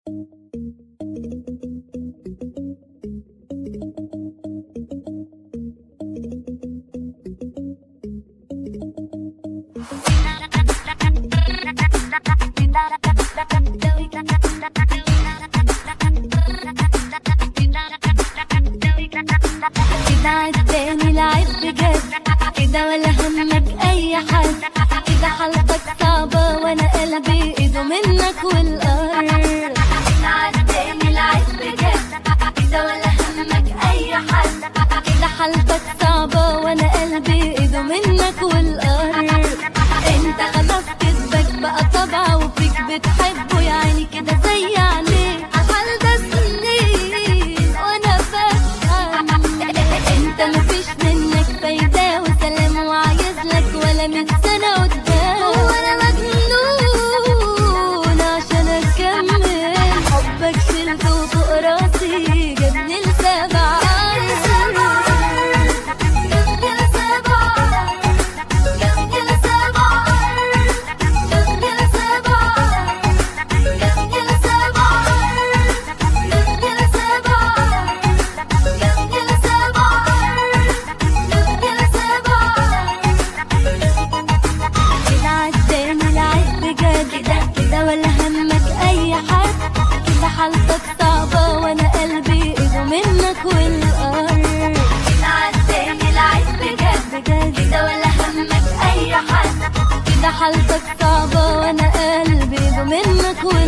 كده عداني لعب بجد، كده ولا همك اي حد، كده حالتك صعبة وانا قلبي ايده منك والارض. كده عداني لعب بجد، كده ولا همك اي حد، كده حالتك صعبة وانا قلبي ايده منك والارض. انت خلاص كدبك بقى طبع وفيك بتحبه، يعني كده زي عليه عحال ده سنين وانا بفهم. انت مفيش منك فايدة وسلام وعايز لك ولا من سنة قدام، وانا مجنون عشان اكمل حبك شلته فوق راسي جابني لسبع ولا همك اي حد، كده حالتك صعبة وانا قلبي ايده منك والارض. كده عداني العيب بجد، كده ولا همك اي حد، كده حالتك صعبة وانا قلبي ايده منك والارض.